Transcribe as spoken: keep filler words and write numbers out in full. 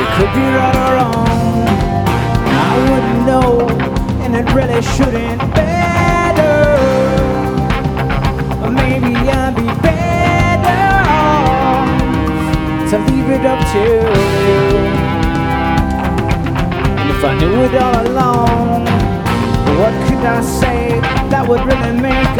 could be right or wrong. I wouldn't know, and it really shouldn't matter. Or maybe I'd be better off to leave it up to you. And if I knew it all along, what could I say that would really make